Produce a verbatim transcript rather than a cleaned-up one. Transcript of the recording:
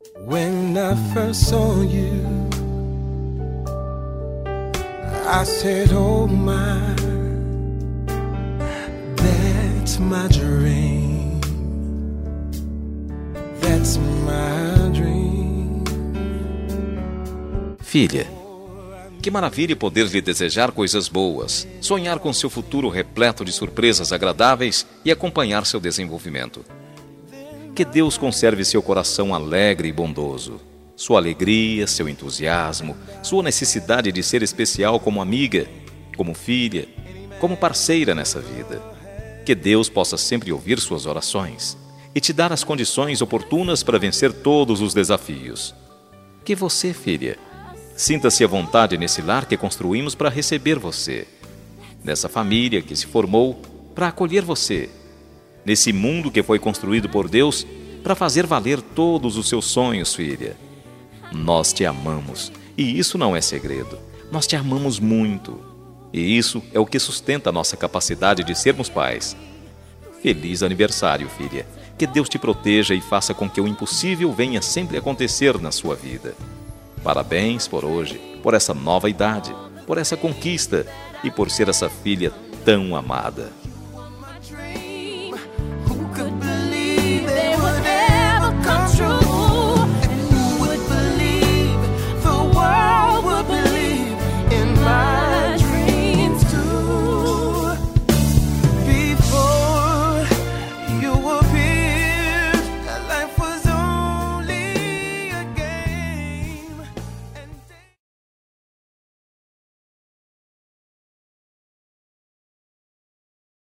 When I first saw you, I said, oh my, that's my dream, that's my dream. Filha, que maravilha poder lhe desejar coisas boas, sonhar com seu futuro repleto de surpresas agradáveis e acompanhar seu desenvolvimento. Que Deus conserve seu coração alegre e bondoso, sua alegria, seu entusiasmo, sua necessidade de ser especial como amiga, como filha, como parceira nessa vida. Que Deus possa sempre ouvir suas orações e te dar as condições oportunas para vencer todos os desafios. Que você, filha, sinta-se à vontade nesse lar que construímos para receber você, nessa família que se formou para acolher você, nesse mundo que foi construído por Deus para fazer valer todos os seus sonhos, filha. Nós te amamos, e isso não é segredo. Nós te amamos muito, e isso é o que sustenta a nossa capacidade de sermos pais. Feliz aniversário, filha. Que Deus te proteja e faça com que o impossível venha sempre acontecer na sua vida. Parabéns por hoje, por essa nova idade, por essa conquista e por ser essa filha tão amada.